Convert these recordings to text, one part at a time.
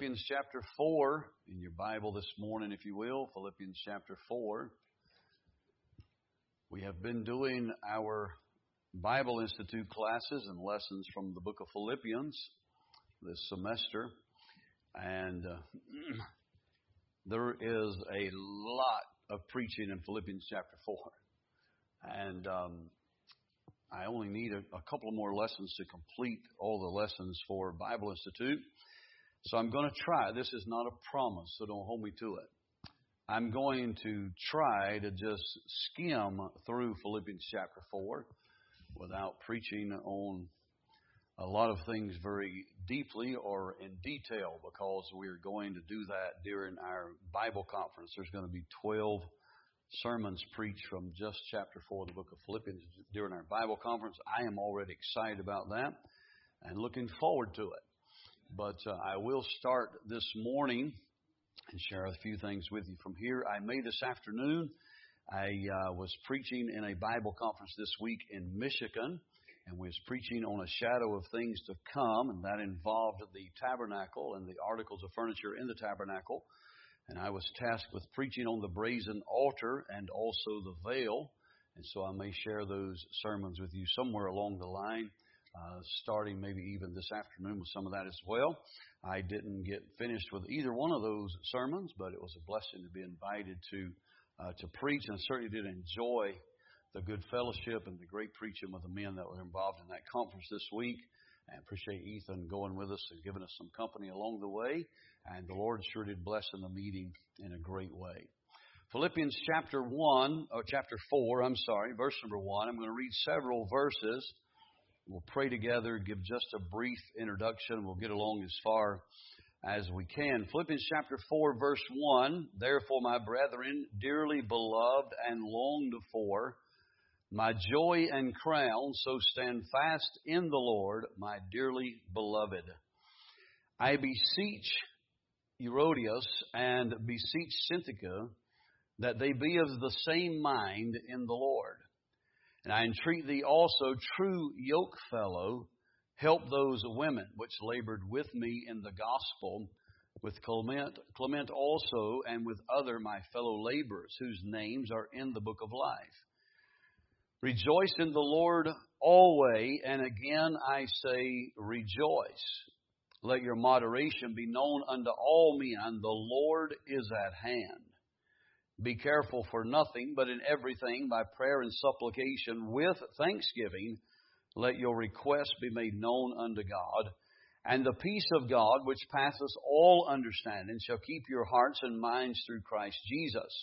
Philippians chapter 4 in your Bible this morning, if you will. Philippians chapter 4. We have been doing our Bible Institute classes and lessons from the book of Philippians this semester. And there is a lot of preaching in Philippians chapter 4. And I only need a couple more lessons to complete all the lessons for Bible Institute. So I'm going to try. This is not a promise, so don't hold me to it. I'm going to try to just skim through Philippians chapter 4 without preaching on a lot of things very deeply or in detail, because we're going to do that during our Bible conference. There's going to be 12 sermons preached from just chapter 4 of the book of Philippians during our Bible conference. I am already excited about that and looking forward to it. But I will start this morning and share a few things with you from here. This afternoon, I was preaching in a Bible conference this week in Michigan, and we was preaching on a shadow of things to come, and that involved the tabernacle and the articles of furniture in the tabernacle. And I was tasked with preaching on the brazen altar and also the veil. And so I may share those sermons with you somewhere along the line, starting maybe even this afternoon with some of that as well. I didn't get finished with either one of those sermons, but it was a blessing to be invited to preach, and I certainly did enjoy the good fellowship and the great preaching with the men that were involved in that conference this week. I appreciate Ethan going with us and giving us some company along the way. And the Lord sure did bless in the meeting in a great way. Philippians chapter 4, verse number 1. I'm going to read several verses. We'll pray together, give just a brief introduction. We'll get along as far as we can. Philippians chapter 4, verse 1. Therefore, my brethren, dearly beloved and longed for, my joy and crown, so stand fast in the Lord, my dearly beloved. I beseech Herodias and beseech Syntyche that they be of the same mind in the Lord. And I entreat thee also, true yokefellow, help those women which labored with me in the gospel, with Clement also, and with other my fellow laborers, whose names are in the book of life. Rejoice in the Lord always, and again I say rejoice. Let your moderation be known unto all men. The Lord is at hand. Be careful for nothing, but in everything by prayer and supplication with thanksgiving, let your requests be made known unto God. And the peace of God, which passeth all understanding, shall keep your hearts and minds through Christ Jesus.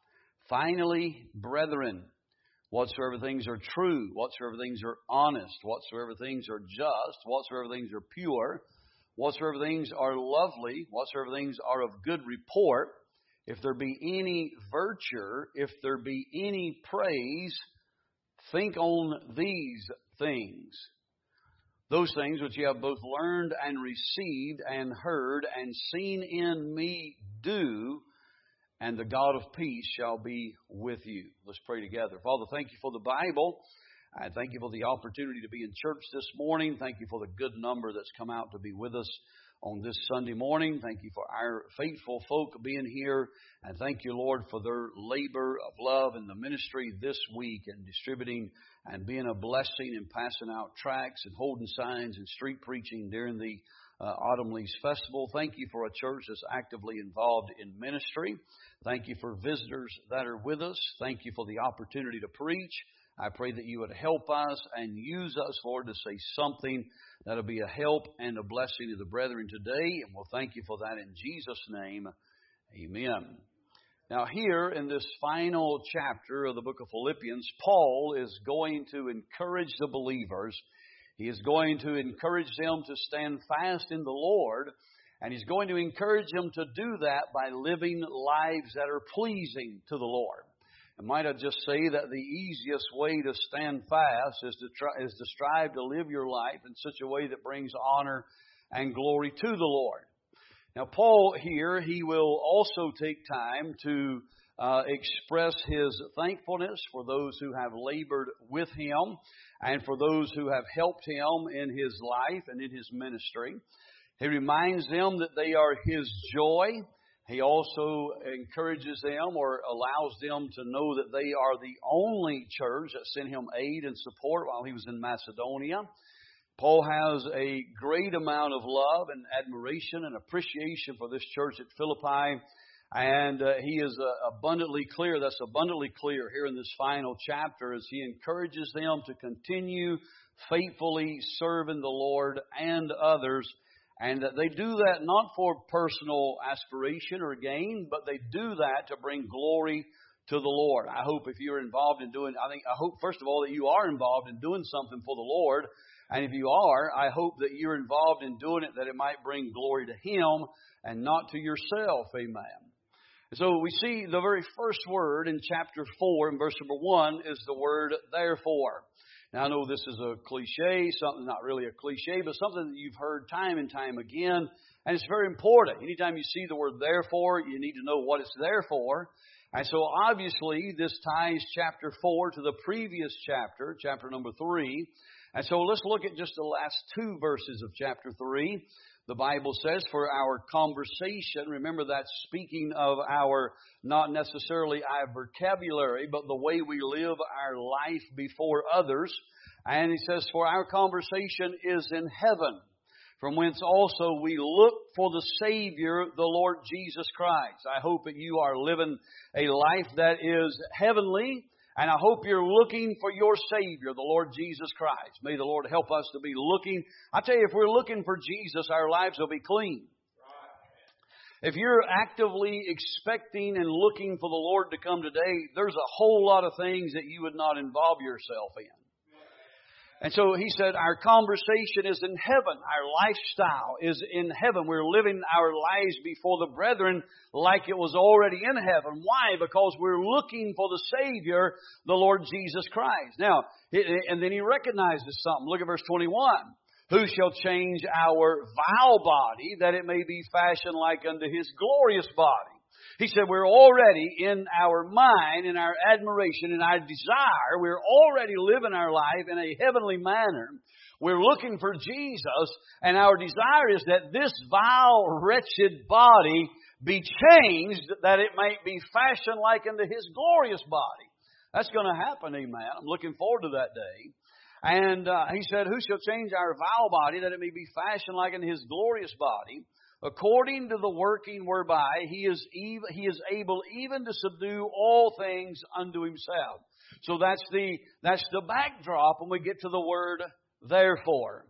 Finally, brethren, whatsoever things are true, whatsoever things are honest, whatsoever things are just, whatsoever things are pure, whatsoever things are lovely, whatsoever things are of good report, if there be any virtue, if there be any praise, think on these things. Those things which ye have both learned and received and heard and seen in me do, and the God of peace shall be with you. Let's pray together. Father, thank you for the Bible. I thank you for the opportunity to be in church this morning. Thank you for the good number that's come out to be with us on this Sunday morning. Thank you for our faithful folk being here. And thank you, Lord, for their labor of love in the ministry this week and distributing and being a blessing and passing out tracts and holding signs and street preaching during the Autumn Leaves Festival. Thank you for a church that's actively involved in ministry. Thank you for visitors that are with us. Thank you for the opportunity to preach. I pray that you would help us and use us, Lord, to say something that'll be a help and a blessing to the brethren today. And we'll thank you for that in Jesus' name. Amen. Now here in this final chapter of the book of Philippians, Paul is going to encourage the believers. He is going to encourage them to stand fast in the Lord. And he's going to encourage them to do that by living lives that are pleasing to the Lord. And might I just say that the easiest way to stand fast is to strive to live your life in such a way that brings honor and glory to the Lord. Now, Paul here, he will also take time to express his thankfulness for those who have labored with him and for those who have helped him in his life and in his ministry. He reminds them that they are His joy. He also encourages them or allows them to know that they are the only church that sent him aid and support while he was in Macedonia. Paul has a great amount of love and admiration and appreciation for this church at Philippi. And he is abundantly clear, that's abundantly clear here in this final chapter as he encourages them to continue faithfully serving the Lord and others. And that they do that not for personal aspiration or gain, but they do that to bring glory to the Lord. I hope if you're involved in doing, I hope first of all that you are involved in doing something for the Lord. And if you are, I hope that you're involved in doing it that it might bring glory to Him and not to yourself. Amen. So we see the very first word in chapter 4 in verse number 1 is the word therefore. Now I know this is a cliche, something not really a cliche, but something that you've heard time and time again. And it's very important. Anytime you see the word therefore, you need to know what it's there for. And so obviously this ties chapter 4 to the previous chapter, chapter number 3. And so let's look at just the last two verses of chapter 3. The Bible says, for our conversation, remember that's speaking of our, not necessarily our vocabulary, but the way we live our life before others. And he says, for our conversation is in heaven, from whence also we look for the Savior, the Lord Jesus Christ. I hope that you are living a life that is heavenly. And I hope you're looking for your Savior, the Lord Jesus Christ. May the Lord help us to be looking. I tell you, if we're looking for Jesus, our lives will be clean. If you're actively expecting and looking for the Lord to come today, there's a whole lot of things that you would not involve yourself in. And so he said, our conversation is in heaven. Our lifestyle is in heaven. We're living our lives before the brethren like it was already in heaven. Why? Because we're looking for the Savior, the Lord Jesus Christ. Now, and then he recognizes something. Look at verse 21. Who shall change our vile body that it may be fashioned like unto His glorious body? He said we're already in our mind, in our admiration, in our desire, we're already living our life in a heavenly manner. We're looking for Jesus, and our desire is that this vile, wretched body be changed, that it might be fashioned like unto His glorious body. That's going to happen, amen. I'm looking forward to that day. And he said, who shall change our vile body, that it may be fashioned like unto His glorious body? According to the working whereby He is able even to subdue all things unto Himself. So that's the backdrop when we get to the word therefore.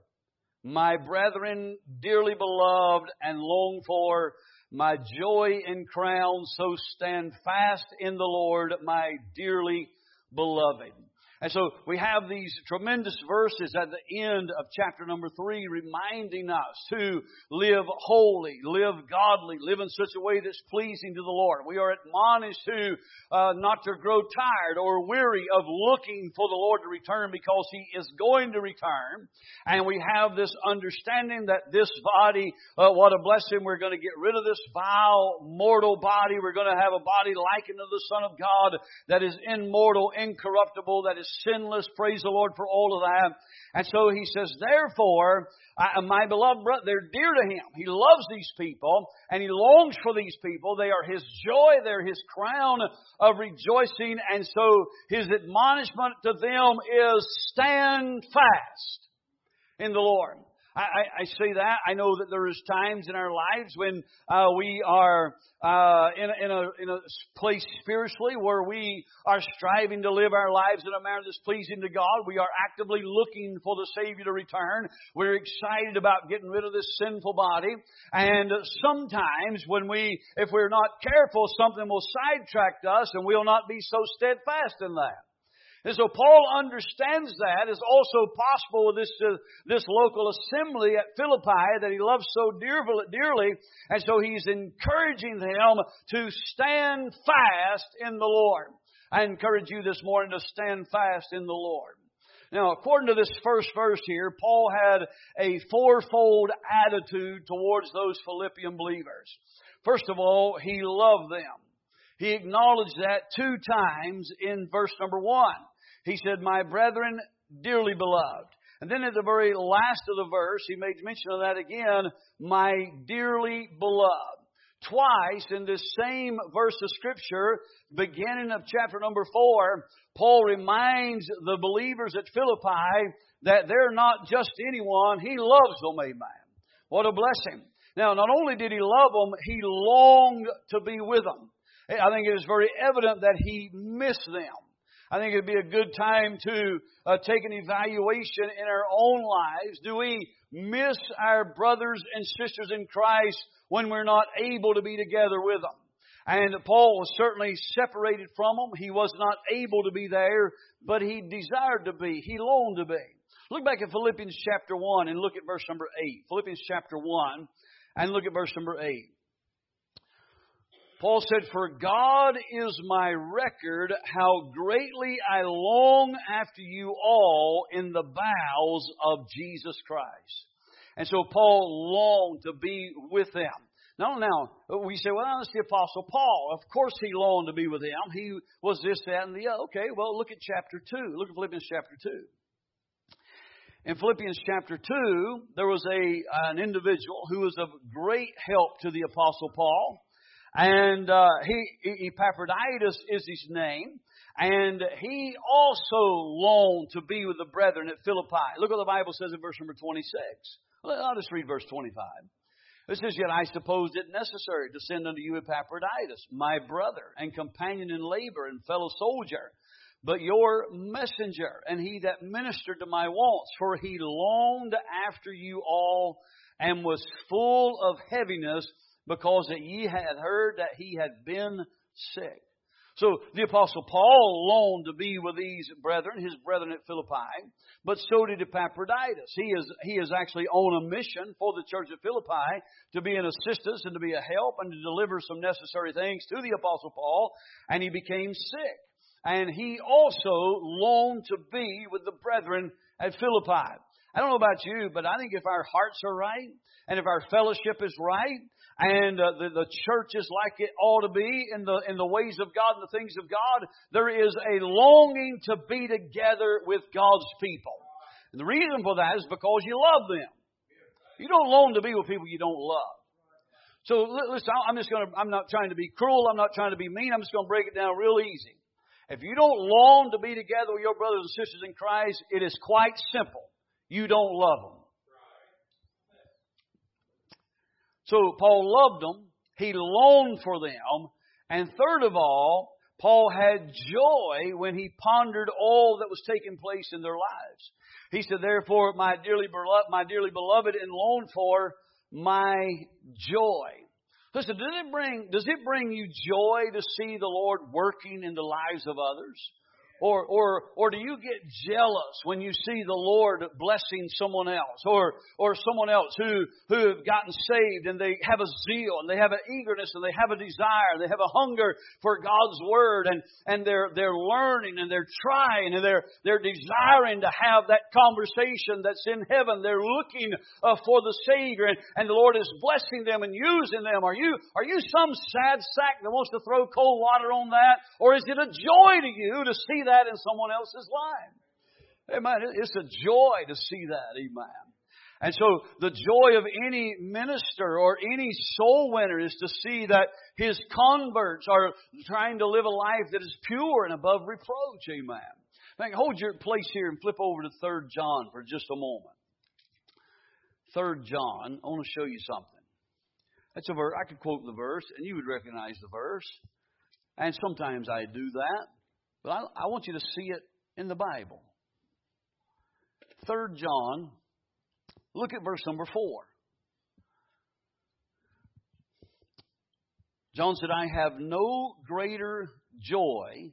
My brethren, dearly beloved and longed for, my joy and crown, so stand fast in the Lord, my dearly beloved. And so we have these tremendous verses at the end of chapter number 3 reminding us to live holy, live godly, live in such a way that's pleasing to the Lord. We are admonished to not to grow tired or weary of looking for the Lord to return, because He is going to return. And we have this understanding that this body, what a blessing, we're going to get rid of this vile, mortal body. We're going to have a body likened to the Son of God that is immortal, incorruptible, that is sinless. Praise the Lord for all of that. And so he says, therefore, my beloved brother, they're dear to Him. He loves these people and He longs for these people. They are His joy. They're His crown of rejoicing. And so His admonishment to them is stand fast in the Lord. I say that. I know that there is times in our lives when we are in a place spiritually where we are striving to live our lives in a manner that's pleasing to God. We are actively looking for the Savior to return. We're excited about getting rid of this sinful body. And sometimes if we're not careful, something will sidetrack us and we'll not be so steadfast in that. And so Paul understands that is also possible with this local assembly at Philippi that he loves so dearly. And so he's encouraging them to stand fast in the Lord. I encourage you this morning to stand fast in the Lord. Now, according to this first verse here, Paul had a fourfold attitude towards those Philippian believers. First of all, he loved them. He acknowledged that 2 times in verse number 1. He said, my brethren, dearly beloved. And then at the very last of the verse, he makes mention of that again, my dearly beloved. Twice in this same verse of Scripture, beginning of chapter number 4, Paul reminds the believers at Philippi that they're not just anyone. He loves them, amen. What a blessing. Now, not only did he love them, he longed to be with them. I think it is very evident that he missed them. I think it would be a good time to take an evaluation in our own lives. Do we miss our brothers and sisters in Christ when we're not able to be together with them? And Paul was certainly separated from them. He was not able to be there, but he desired to be. He longed to be. Look back at Philippians chapter 1 and look at verse number 8. Philippians chapter 1 and look at verse number 8. Paul said, for God is my record, how greatly I long after you all in the bowels of Jesus Christ. And so Paul longed to be with them. Now, we say, well, that's the Apostle Paul. Of course he longed to be with them. He was this, that, and the other. Okay, well, look at chapter 2. Look at Philippians chapter 2. In Philippians chapter 2, there was an individual who was of great help to the Apostle Paul. And Epaphroditus is his name. And he also longed to be with the brethren at Philippi. Look what the Bible says in verse number 26. I'll just read verse 25. It says, yet I supposed it necessary to send unto you Epaphroditus, my brother and companion in labor and fellow soldier, but your messenger, and he that ministered to my wants. For he longed after you all, and was full of heaviness, because that ye had heard that he had been sick. So the Apostle Paul longed to be with these brethren, his brethren at Philippi, but so did Epaphroditus. He is actually on a mission for the church at Philippi to be an assistance and to be a help and to deliver some necessary things to the Apostle Paul, and he became sick. And he also longed to be with the brethren at Philippi. I don't know about you, but I think if our hearts are right, and if our fellowship is right, and the church is like it ought to be in the ways of God and the things of God, there is a longing to be together with God's people. And the reason for that is because you love them. You don't long to be with people you don't love. So listen, I'm not trying to be cruel. I'm not trying to be mean. I'm just going to break it down real easy. If you don't long to be together with your brothers and sisters in Christ, it is quite simple. You don't love them. So Paul loved them. He longed for them. And third of all, Paul had joy when he pondered all that was taking place in their lives. He said, therefore, my dearly beloved and longed for, my joy. Listen, does it bring you joy to see the Lord working in the lives of others? Or do you get jealous when you see the Lord blessing someone else or someone else who have gotten saved and they have a zeal and they have an eagerness and they have a desire, they have a hunger for God's Word and they're learning and they're trying and they're desiring to have that conversation that's in heaven. They're looking for the Savior and the Lord is blessing them and using them. Are you some sad sack that wants to throw cold water on that? Or is it a joy to you to see that in someone else's life? Amen. It's a joy to see that. Amen. And so the joy of any minister or any soul winner is to see that his converts are trying to live a life that is pure and above reproach. Amen. Now, hold your place here and flip over to 3 John for just a moment. 3 John, I want to show you something. That's a verse. I could quote the verse and you would recognize the verse. And sometimes I do that. But I want you to see it in the Bible. 3 John, look at verse number 4. John said, I have no greater joy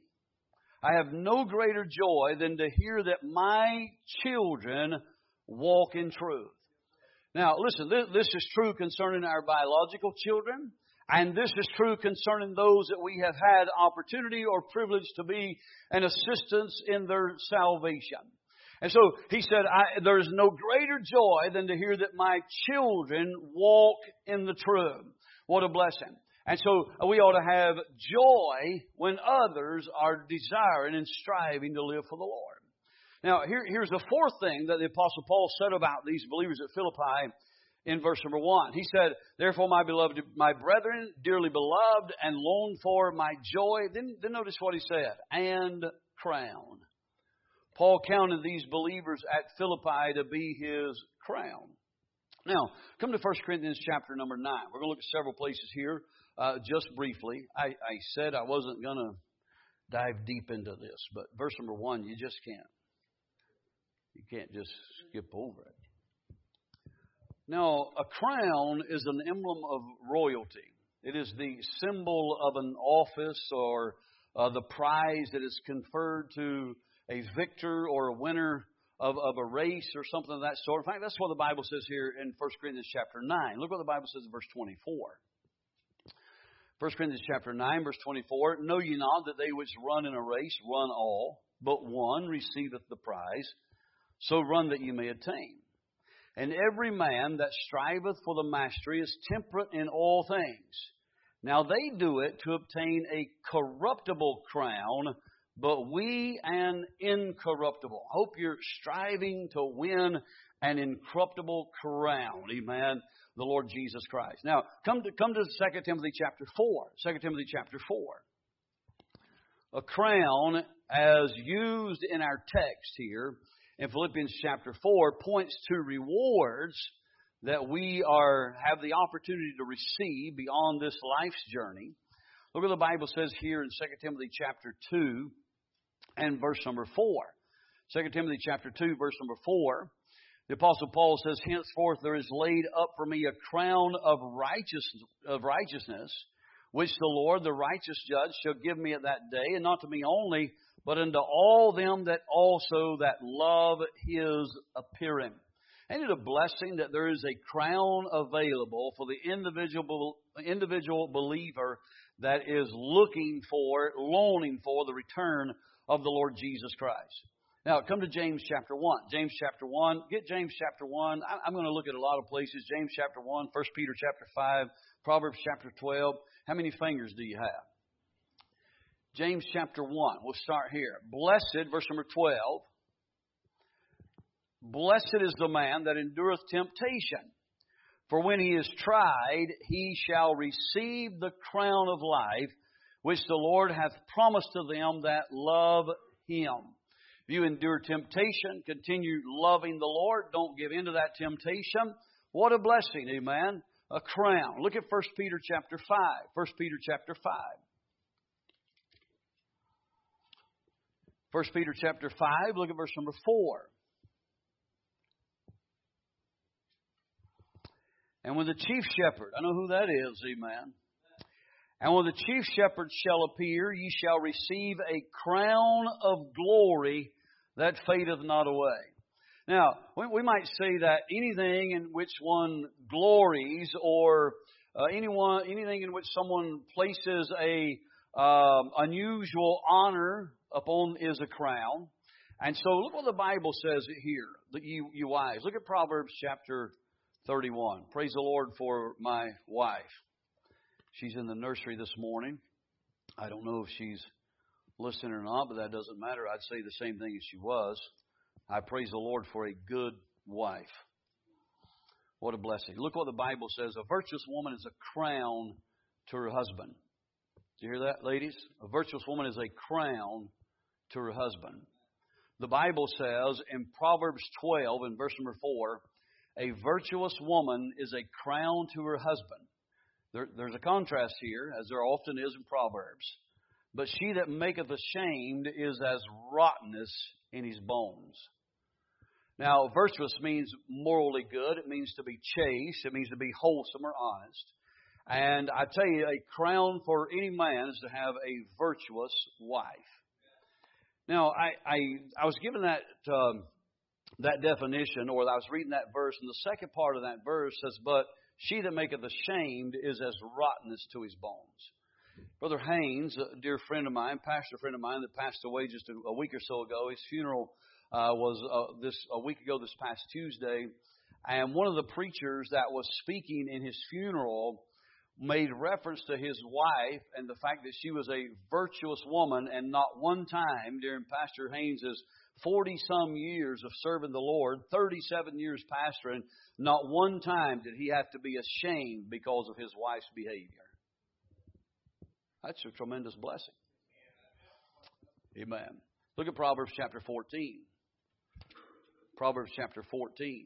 than to hear that my children walk in truth. Now, listen, this is true concerning our biological children. And this is true concerning those that we have had opportunity or privilege to be an assistance in their salvation. And so he said, there is no greater joy than to hear that my children walk in the truth. What a blessing. And so we ought to have joy when others are desiring and striving to live for the Lord. Now, here's the fourth thing that the Apostle Paul said about these believers at Philippi in verse number 1. He said, therefore, my beloved, my brethren, dearly beloved, and longed for my joy. Then notice what he said, and crown. Paul counted these believers at Philippi to be his crown. Now, come to 1 Corinthians chapter number 9. We're going to look at several places here just briefly. I said I wasn't going to dive deep into this, but verse number 1, you just can't. You can't just skip over it. Now, a crown is an emblem of royalty. It is the symbol of an office or the prize that is conferred to a victor or a winner of a race or something of that sort. In fact, that's what the Bible says here in 1 Corinthians chapter 9. Look what the Bible says in verse 24. 1 Corinthians chapter 9, verse 24. Know ye not that they which run in a race run all, but one receiveth the prize. So run that you may attain. And every man that striveth for the mastery is temperate in all things. Now they do it to obtain a corruptible crown, but we an incorruptible. I hope you're striving to win an incorruptible crown. Amen. The Lord Jesus Christ. Now, come to 2 Timothy chapter 4. 2 Timothy chapter 4. A crown, as used in our text here, in Philippians chapter 4, points to rewards that we have the opportunity to receive beyond this life's journey. Look what the Bible says here in 2 Timothy chapter 2 and verse number 4. 2 Timothy chapter 2, verse number 4. The Apostle Paul says, henceforth there is laid up for me a crown of righteousness, which the Lord, the righteous judge, shall give me at that day, and not to me only, but unto all them that also that love his appearing. Ain't it a blessing that there is a crown available for the individual believer that is looking for, longing for the return of the Lord Jesus Christ? Now, come to James chapter 1. James chapter 1. Get James chapter 1. I'm going to look at a lot of places. James chapter 1, 1 Peter chapter 5, Proverbs chapter 12. How many fingers do you have? James chapter 1. We'll start here. Blessed, verse number 12. Blessed is the man that endureth temptation. For when he is tried, he shall receive the crown of life, which the Lord hath promised to them that love him. If you endure temptation, continue loving the Lord. Don't give in to that temptation. What a blessing, amen. A crown. Look at 1 Peter chapter 5. 1 Peter chapter 5. 1 Peter chapter 5, look at verse number 4. And when the chief shepherd, I know who that is, amen. And when the chief shepherd shall appear, ye shall receive a crown of glory that fadeth not away. Now, we might say that anything in which one glories or anything in which someone places a unusual honor upon is a crown. And so look what the Bible says here, you wives. Look at Proverbs chapter 31. Praise the Lord for my wife. She's in the nursery this morning. I don't know if she's listening or not, but that doesn't matter. I'd say the same thing as she was. I praise the Lord for a good wife. What a blessing. Look what the Bible says. A virtuous woman is a crown to her husband. Do you hear that, ladies? A virtuous woman is a crown to her husband. The Bible says in Proverbs 12 in verse number 4, a virtuous woman is a crown to her husband. There's a contrast here, as there often is in Proverbs. But she that maketh ashamed is as rottenness in his bones. Now, virtuous means morally good. It means to be chaste. It means to be wholesome or honest. And I tell you, a crown for any man is to have a virtuous wife. Now, I was given that definition, or I was reading that verse, and the second part of that verse says, but she that maketh ashamed is as rottenness to his bones. Brother Haynes, a dear friend of mine, pastor friend of mine that passed away just a week or so ago, his funeral was a week ago this past Tuesday, and one of the preachers that was speaking in his funeral made reference to his wife and the fact that she was a virtuous woman, and not one time during Pastor Haynes' 40-some years of serving the Lord, 37 years pastoring, not one time did he have to be ashamed because of his wife's behavior. That's a tremendous blessing. Amen. Look at Proverbs chapter 14. Proverbs chapter 14.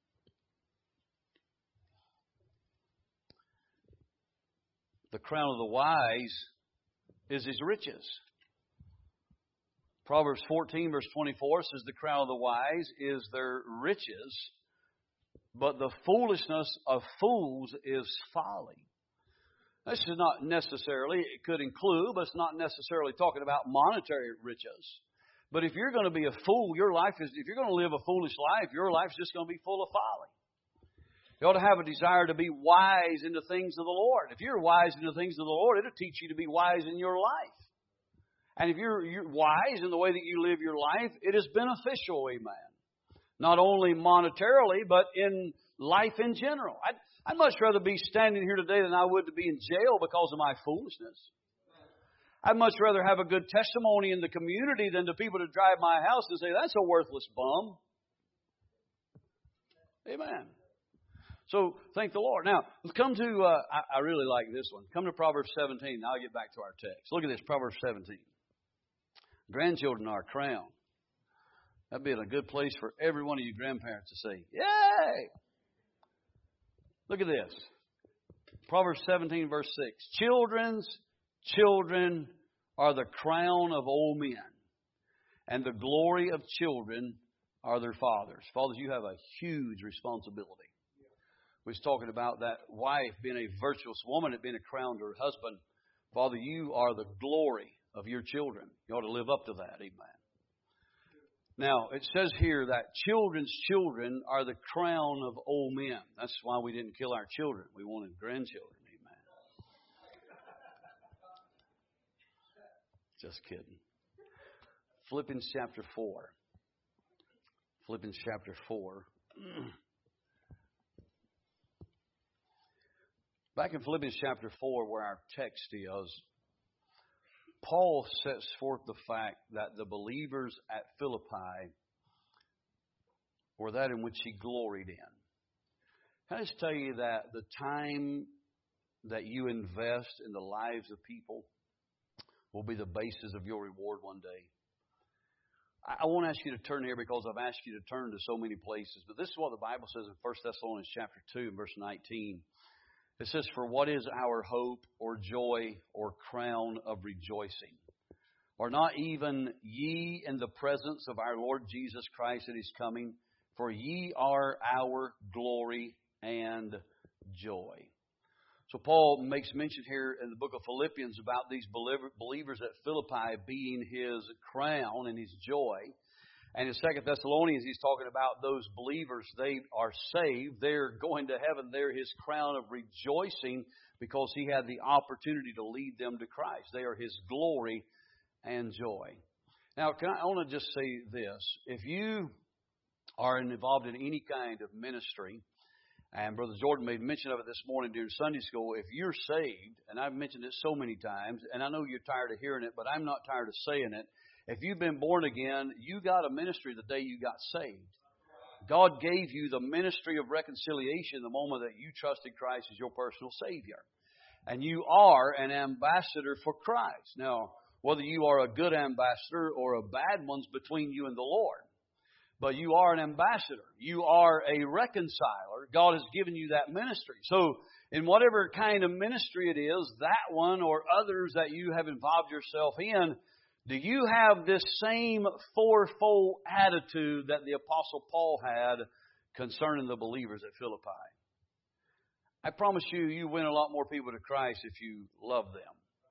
The crown of the wise is his riches. Proverbs 14 verse 24 says the crown of the wise is their riches, but the foolishness of fools is folly. This is not necessarily, it could include, but it's not necessarily talking about monetary riches. But if you're going to be a fool, if you're going to live a foolish life, your life's just going to be full of folly. You ought to have a desire to be wise in the things of the Lord. If you're wise in the things of the Lord, it'll teach you to be wise in your life. And if you're wise in the way that you live your life, it is beneficial, amen. Not only monetarily, but in life in general. I'd much rather be standing here today than I would to be in jail because of my foolishness. I'd much rather have a good testimony in the community than the people to drive my house and say, that's a worthless bum. Amen. So, thank the Lord. Now, let's come to, I really like this one. Come to Proverbs 17. Now I'll get back to our text. Look at this, Proverbs 17. Grandchildren are a crown. That'd be in a good place for every one of you grandparents to say, yay! Look at this. Proverbs 17 verse 6. Children are the crown of old men, and the glory of children are their fathers. Fathers, you have a huge responsibility. We was talking about that wife being a virtuous woman and being a crown to her husband. Father, you are the glory of your children. You ought to live up to that. Amen. Now, it says here that children's children are the crown of old men. That's why we didn't kill our children. We wanted grandchildren. Amen. Just kidding. Philippians chapter 4. Philippians chapter 4. Back in Philippians chapter 4, where our text is, Paul sets forth the fact that the believers at Philippi were that in which he gloried in. Can I just tell you that the time that you invest in the lives of people will be the basis of your reward one day? I won't ask you to turn here because I've asked you to turn to so many places, but this is what the Bible says in 1 Thessalonians chapter 2 and verse 19. It says, for what is our hope or joy or crown of rejoicing? Are not even ye in the presence of our Lord Jesus Christ at His coming? For ye are our glory and joy. So Paul makes mention here in the book of Philippians about these believers at Philippi being his crown and his joy. And in 2 Thessalonians, he's talking about those believers. They are saved. They're going to heaven. They're his crown of rejoicing because he had the opportunity to lead them to Christ. They are his glory and joy. Now, I want to just say this. If you are involved in any kind of ministry, and Brother Jordan made mention of it this morning during Sunday school, if you're saved, and I've mentioned it so many times, and I know you're tired of hearing it, but I'm not tired of saying it. If you've been born again, you got a ministry the day you got saved. God gave you the ministry of reconciliation the moment that you trusted Christ as your personal Savior. And you are an ambassador for Christ. Now, whether you are a good ambassador or a bad one's between you and the Lord. But you are an ambassador. You are a reconciler. God has given you that ministry. So, in whatever kind of ministry it is, that one or others that you have involved yourself in, do you have this same fourfold attitude that the Apostle Paul had concerning the believers at Philippi? I promise you, you win a lot more people to Christ if you love them.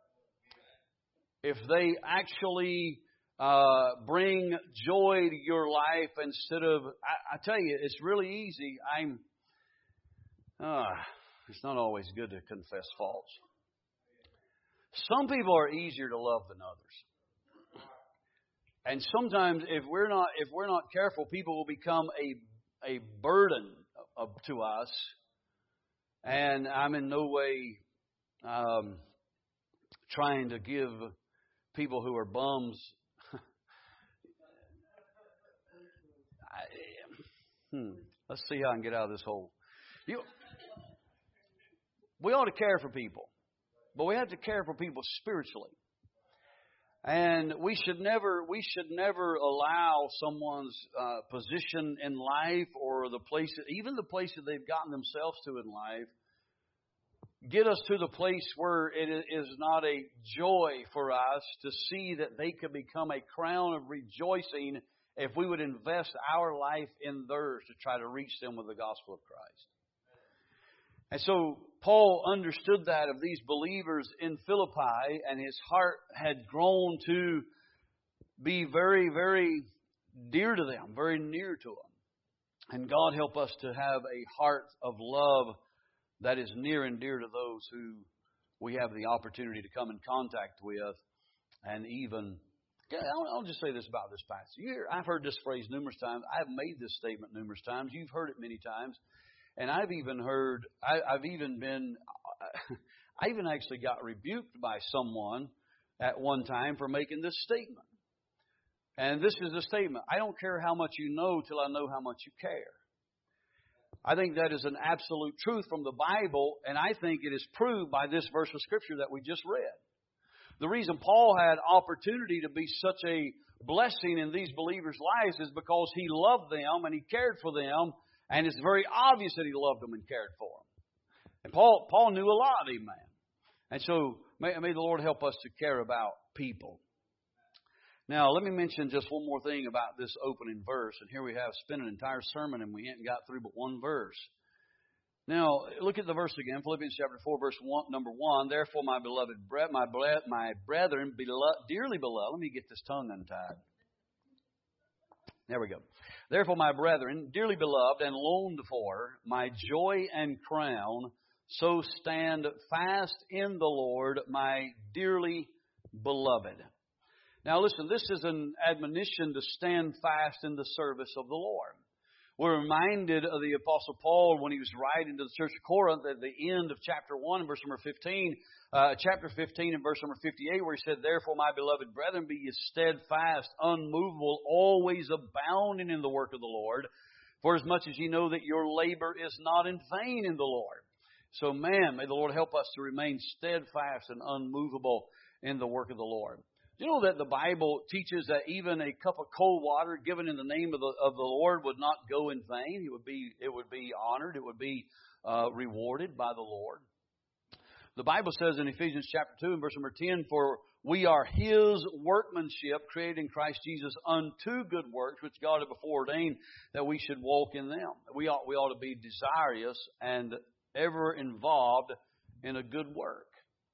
If they actually bring joy to your life instead of, I tell you, it's really easy. It's not always good to confess faults. Some people are easier to love than others. And sometimes if we're not careful, people will become a burden to us. And I'm in no way trying to give people who are bums Let's see how I can get out of this hole. We ought to care for people, but we have to care for people spiritually. And we should never allow someone's position in life or even the place that they've gotten themselves to in life, get us to the place where it is not a joy for us to see that they could become a crown of rejoicing if we would invest our life in theirs to try to reach them with the gospel of Christ. And so Paul understood that of these believers in Philippi, and his heart had grown to be very, very dear to them, very near to them. And God help us to have a heart of love that is near and dear to those who we have the opportunity to come in contact with. And even, I'll just say this about this passage. I've heard this phrase numerous times. I've made this statement numerous times. You've heard it many times. And I even actually got rebuked by someone at one time for making this statement. And this is the statement: I don't care how much you know till I know how much you care. I think that is an absolute truth from the Bible, and I think it is proved by this verse of Scripture that we just read. The reason Paul had opportunity to be such a blessing in these believers' lives is because he loved them and he cared for them. And it's very obvious that he loved them and cared for them. And Paul knew a lot, amen. And so may the Lord help us to care about people. Now, let me mention just one more thing about this opening verse. And here we have spent an entire sermon and we ain't got through but one verse. Now, look at the verse again, Philippians chapter 4, verse 1, number 1. Therefore, my brethren, dearly beloved. Let me get this tongue untied. There we go. Therefore, my brethren, dearly beloved and longed for, my joy and crown, so stand fast in the Lord, my dearly beloved. Now listen, this is an admonition to stand fast in the service of the Lord. We're reminded of the Apostle Paul when he was writing to the church of Corinth at the end of chapter 1, verse number 15, chapter 15 and verse number 58, where he said, Therefore, my beloved brethren, be ye steadfast, unmovable, always abounding in the work of the Lord, for as much as ye know that your labor is not in vain in the Lord. So, may the Lord help us to remain steadfast and unmovable in the work of the Lord. Do you know that the Bible teaches that even a cup of cold water given in the name of the Lord would not go in vain? It would be honored. It would be rewarded by the Lord. The Bible says in Ephesians chapter 2 and verse number 10, For we are His workmanship, created in Christ Jesus unto good works, which God had before ordained that we should walk in them. We ought to be desirous and ever involved in a good work.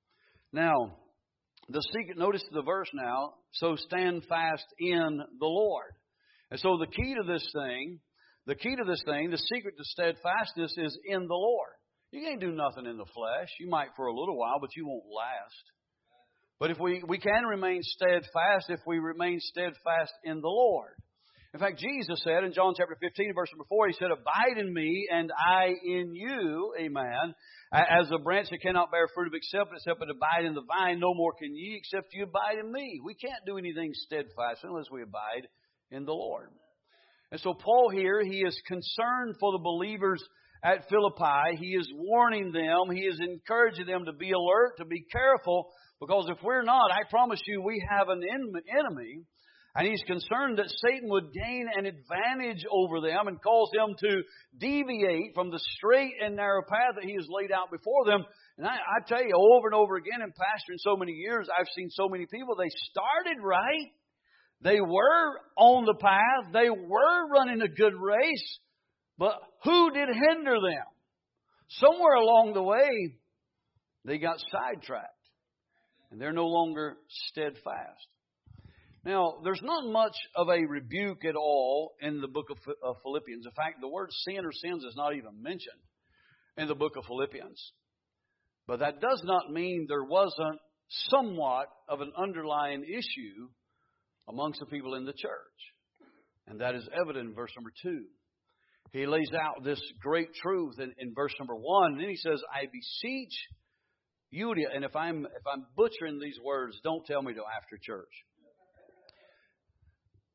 Now, the secret, notice the verse now, so stand fast in the Lord. And so the key to this thing, the secret to steadfastness is in the Lord. You can't do nothing in the flesh. You might for a little while, but you won't last. But if we can remain steadfast if we remain steadfast in the Lord. In fact, Jesus said in John chapter 15, verse number 4, He said, Abide in me and I in you, amen. As a branch that cannot bear fruit except it abide in the vine, no more can ye except you abide in me. We can't do anything steadfast unless we abide in the Lord. And so Paul here, he is concerned for the believers at Philippi. He is warning them. He is encouraging them to be alert, to be careful, because if we're not, I promise you, we have an enemy. And he's concerned that Satan would gain an advantage over them and cause them to deviate from the straight and narrow path that he has laid out before them. And I tell you, over and over again in pastoring so many years, I've seen so many people, they started right. They were on the path. They were running a good race. But who did hinder them? Somewhere along the way, they got sidetracked. And they're no longer steadfast. Now, there's not much of a rebuke at all in the book of Philippians. In fact, the word sin or sins is not even mentioned in the book of Philippians. But that does not mean there wasn't somewhat of an underlying issue amongst the people in the church. And that is evident in verse number 2. He lays out this great truth in verse number 1. And then he says, I beseech you, and if I'm butchering these words, don't tell me till after church.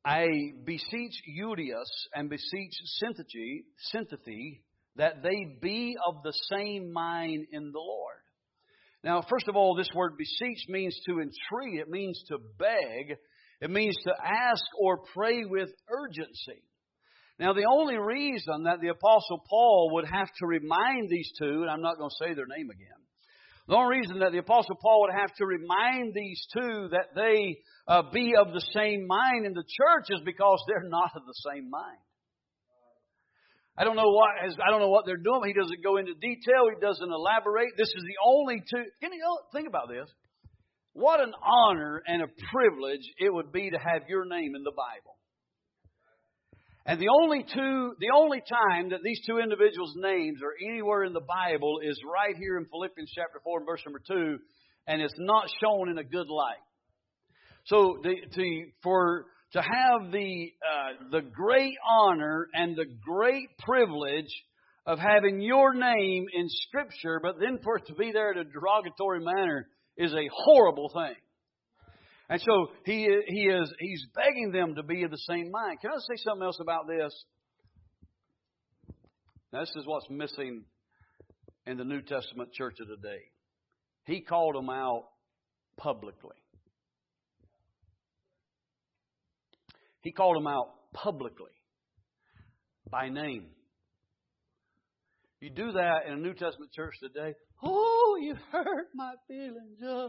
I beseech Euodias and beseech Syntyche that they be of the same mind in the Lord. Now, first of all, this word beseech means to entreat. It means to beg. It means to ask or pray with urgency. Now, the only reason that the Apostle Paul would have to remind these two, and I'm not going to say their name again, the only reason that the Apostle Paul would have to remind these two that they be of the same mind in the church is because they're not of the same mind. I don't know what they're doing. He doesn't go into detail. He doesn't elaborate. This is the only two. Think about this. What an honor and a privilege it would be to have your name in the Bible. And the only time that these two individuals' names are anywhere in the Bible is right here in Philippians chapter 4 and verse number 2, and it's not shown in a good light. So to have the great honor and the great privilege of having your name in Scripture, but then for it to be there in a derogatory manner is a horrible thing. And so he's begging them to be of the same mind. Can I say something else about this? Now, this is what's missing in the New Testament church of today. He called them out publicly. He called them out publicly by name. You do that in a New Testament church today. Oh, you hurt my feelings, Joe.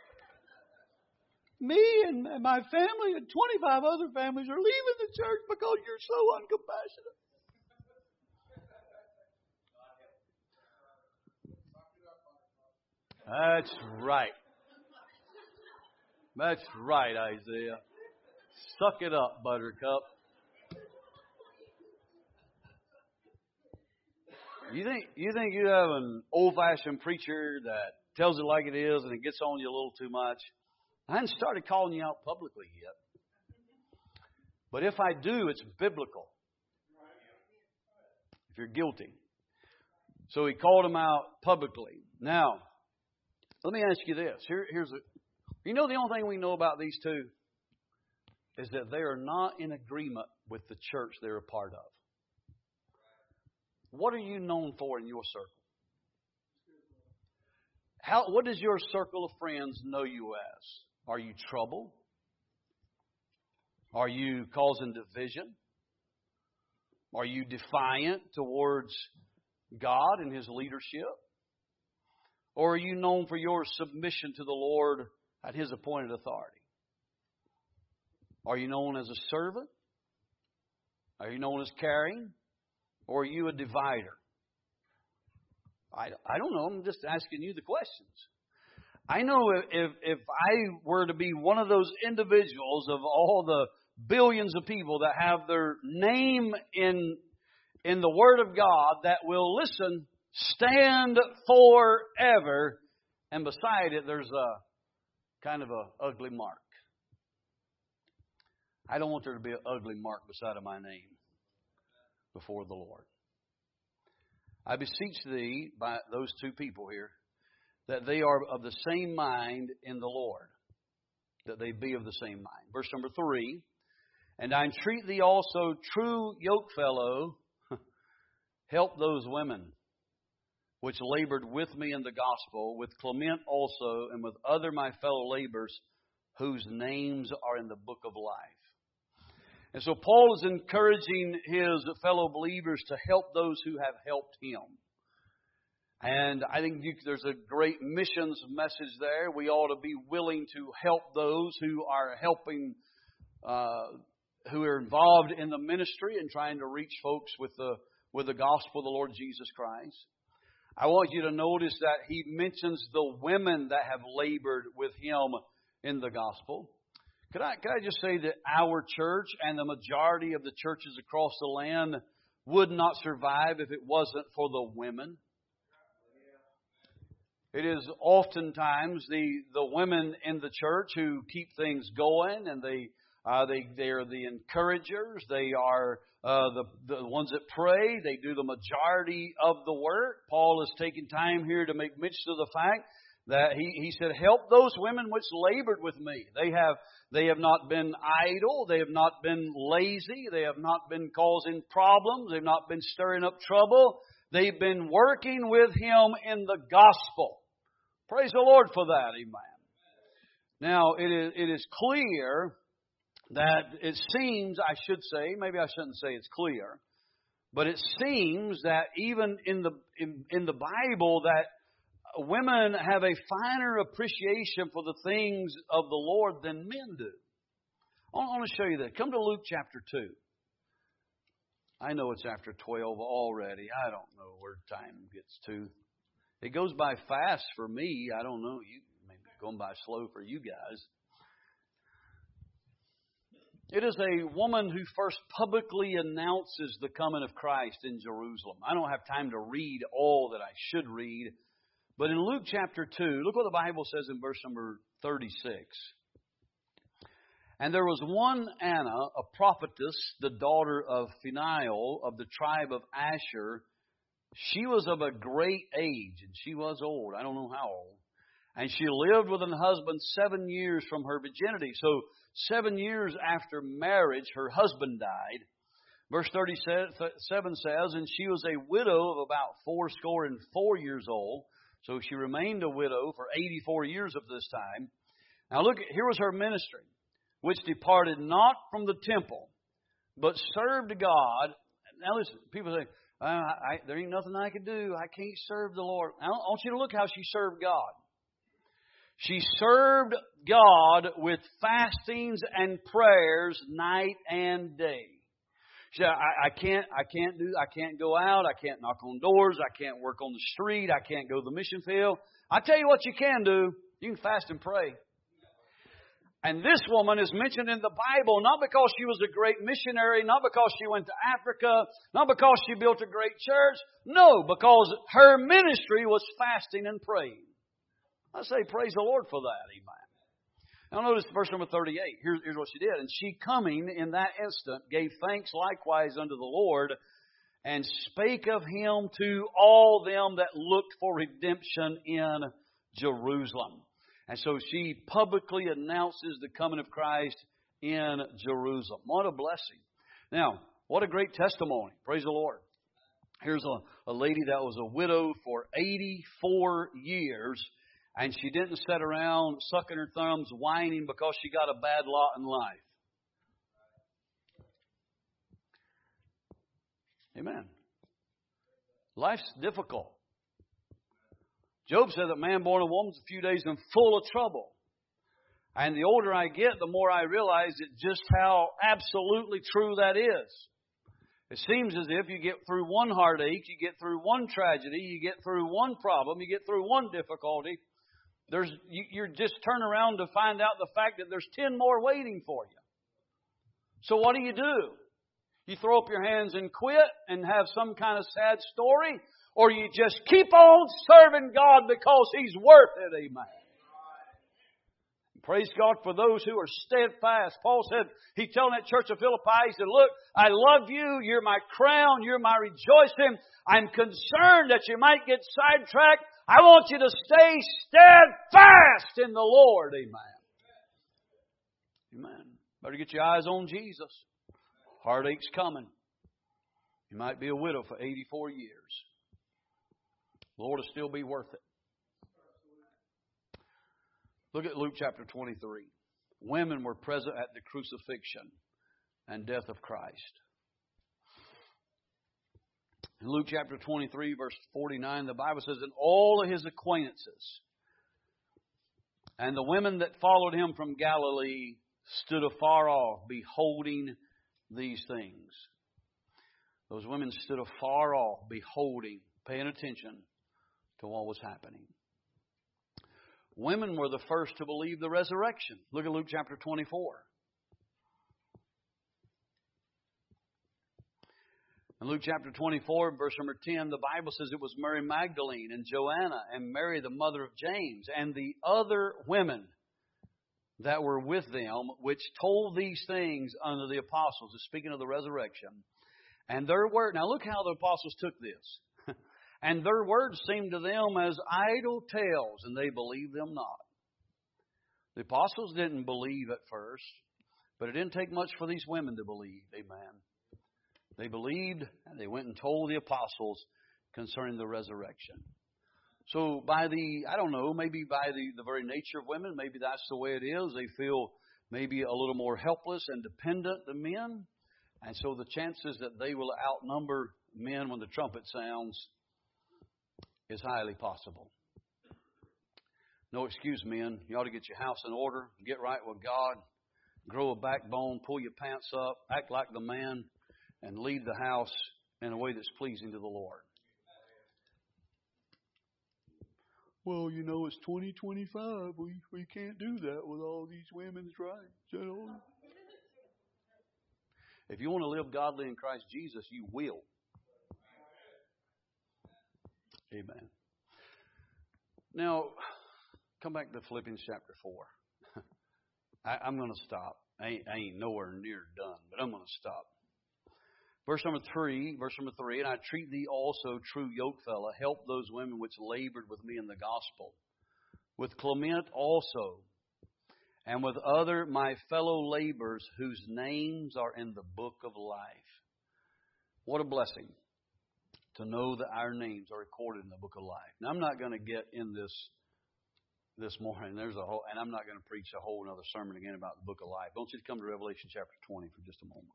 Me and my family and 25 other families are leaving the church because you're so uncompassionate. That's right. That's right, Isaiah. Suck it up, Buttercup. You think you have an old-fashioned preacher that tells it like it is and it gets on you a little too much? I hadn't started calling you out publicly yet. But if I do, it's biblical. If you're guilty. So he called them out publicly. Now, let me ask you this. You know the only thing we know about these two is that they are not in agreement with the church they're a part of. What are you known for in your circle? What does your circle of friends know you as? Are you trouble? Are you causing division? Are you defiant towards God and His leadership? Or are you known for your submission to the Lord at His appointed authority? Are you known as a servant? Are you known as caring? Or are you a divider? I don't know. I'm just asking you the questions. I know if I were to be one of those individuals of all the billions of people that have their name in the Word of God that will listen, stand forever, and beside it there's a kind of a ugly mark. I don't want there to be an ugly mark beside of my name before the Lord. I beseech thee, by those two people here, that they are of the same mind in the Lord. That they be of the same mind. Verse number 3, and I entreat thee also, true yokefellow, help those women which labored with me in the gospel, with Clement also, and with other my fellow laborers, whose names are in the book of life. And so Paul is encouraging his fellow believers to help those who have helped him. And I think there's a great missions message there. We ought to be willing to help those who are helping, who are involved in the ministry and trying to reach folks with the gospel of the Lord Jesus Christ. I want you to notice that he mentions the women that have labored with him in the gospel. Could I just say that our church and the majority of the churches across the land would not survive if it wasn't for the women? It is oftentimes the women in the church who keep things going, and they are the encouragers. They are the ones that pray. They do the majority of the work. Paul is taking time here to make mention of the fact that he said, help those women which labored with me. They have not been idle. They have not been lazy. They have not been causing problems. They've not been stirring up trouble. They've been working with Him in the gospel. Praise the Lord for that. Amen. Now, it is clear that it seems, I should say, maybe I shouldn't say it's clear, but it seems that even in the Bible that women have a finer appreciation for the things of the Lord than men do. I want to show you that. Come to Luke chapter 2. I know it's after 12 already. I don't know where time gets to. It goes by fast for me. I don't know. Maybe going by slow for you guys. It is a woman who first publicly announces the coming of Christ in Jerusalem. I don't have time to read all that I should read. But in Luke chapter 2, look what the Bible says in verse number 36. And there was one Anna, a prophetess, the daughter of Phinehas of the tribe of Asher. She was of a great age, and she was old. I don't know how old. And she lived with a husband 7 years from her virginity. So 7 years after marriage, her husband died. Verse 37 says, and she was a widow of about 84 years old. So she remained a widow for 84 years of this time. Now look, here was her ministry, which departed not from the temple, but served God. Now listen, people say, there ain't nothing I can do. I can't serve the Lord. I want you to look how she served God. She served God with fastings and prayers night and day. She said, I can't go out. I can't knock on doors. I can't work on the street. I can't go to the mission field. I tell you what you can do. You can fast and pray. And this woman is mentioned in the Bible not because she was a great missionary, not because she went to Africa, not because she built a great church. No, because her ministry was fasting and praying. I say praise the Lord for that. Amen. Now notice verse number 38. Here's what she did. And she coming in that instant gave thanks likewise unto the Lord and spake of Him to all them that looked for redemption in Jerusalem. And so she publicly announces the coming of Christ in Jerusalem. What a blessing. Now, what a great testimony. Praise the Lord. Here's a lady that was a widow for 84 years. And she didn't sit around sucking her thumbs, whining because she got a bad lot in life. Amen. Life's difficult. Job said that man born of woman's a few days and full of trouble. And the older I get, the more I realize just how absolutely true that is. It seems as if you get through one heartache, you get through one tragedy, you get through one problem, you get through one difficulty. You're just turn around to find out the fact that there's 10 more waiting for you. So what do? You throw up your hands and quit and have some kind of sad story? Or you just keep on serving God because He's worth it. Amen. Praise God for those who are steadfast. Paul said, he telling that church of Philippi, he said, look, I love you. You're my crown. You're my rejoicing. I'm concerned that you might get sidetracked. I want you to stay steadfast in the Lord. Amen. Amen. Better get your eyes on Jesus. Heartache's coming. You might be a widow for 84 years. The Lord will still be worth it. Look at Luke chapter 23. Women were present at the crucifixion and death of Christ. In Luke chapter 23, verse 49, the Bible says, and all of His acquaintances and the women that followed Him from Galilee stood afar off, beholding these things. Those women stood afar off, beholding, paying attention to what was happening. Women were the first to believe the resurrection. Look at Luke chapter 24. In Luke chapter 24, verse number 10, the Bible says it was Mary Magdalene and Joanna and Mary, the mother of James, and the other women that were with them, which told these things unto the apostles. Speaking of the resurrection. And there were, now look how the apostles took this. And their words seemed to them as idle tales, and they believed them not. The apostles didn't believe at first, but it didn't take much for these women to believe. Amen. They believed, and they went and told the apostles concerning the resurrection. So maybe by the very nature of women, maybe that's the way it is. They feel maybe a little more helpless and dependent than men. And so the chances that they will outnumber men when the trumpet sounds is highly possible. No excuse, men. You ought to get your house in order, get right with God, grow a backbone, pull your pants up, act like the man, and lead the house in a way that's pleasing to the Lord. Well, it's 2025. We can't do that with all these women's rights. If you want to live godly in Christ Jesus, you will. Amen. Now, come back to Philippians chapter 4. I'm going to stop. I ain't nowhere near done, but I'm going to stop. Verse number 3, and I treat thee also, true yokefellow, help those women which labored with me in the gospel, with Clement also, and with other my fellow laborers whose names are in the book of life. What a blessing to know that our names are recorded in the book of life. Now, I'm not going to get in this morning. And I'm not going to preach a whole another sermon again about the book of life. I want you to come to Revelation chapter 20 for just a moment.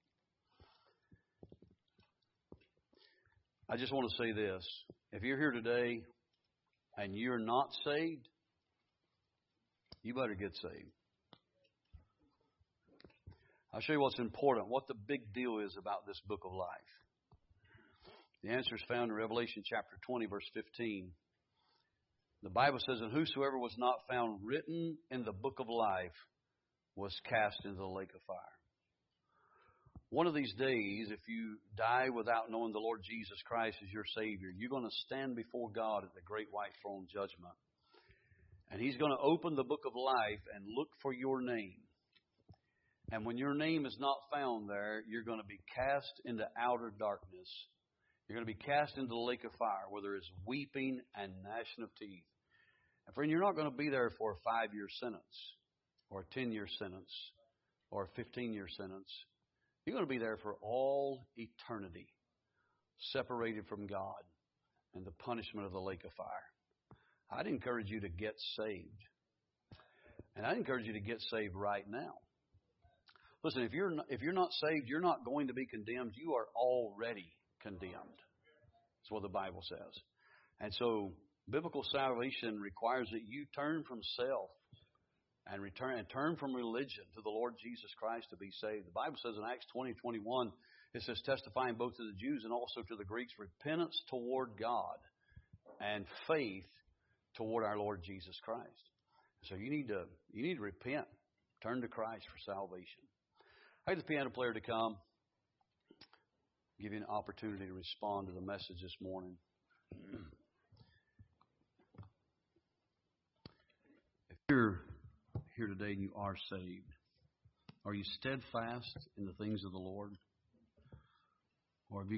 I just want to say this. If you're here today and you're not saved, you better get saved. I'll show you what's important, what the big deal is about this book of life. The answer is found in Revelation chapter 20, verse 15. The Bible says, and whosoever was not found written in the book of life was cast into the lake of fire. One of these days, if you die without knowing the Lord Jesus Christ as your Savior, you're going to stand before God at the great white throne judgment. And He's going to open the book of life and look for your name. And when your name is not found there, you're going to be cast into outer darkness. You're going to be cast into the lake of fire where there is weeping and gnashing of teeth. And friend, you're not going to be there for a 5-year sentence or a 10-year sentence or a 15-year sentence. You're going to be there for all eternity, separated from God and the punishment of the lake of fire. I'd encourage you to get saved. And I'd encourage you to get saved right now. Listen, if you're not saved, you're not going to be condemned. You are already condemned. That's what the Bible says. And so biblical salvation requires that you turn from self and turn from religion to the Lord Jesus Christ to be saved. The Bible says in Acts 20:21, it says, testifying both to the Jews and also to the Greeks, repentance toward God and faith toward our Lord Jesus Christ. So you need to repent, turn to Christ for salvation. I have the piano player to come, give you an opportunity to respond to the message this morning. If you're here today and you are saved, are you steadfast in the things of the Lord? Or have you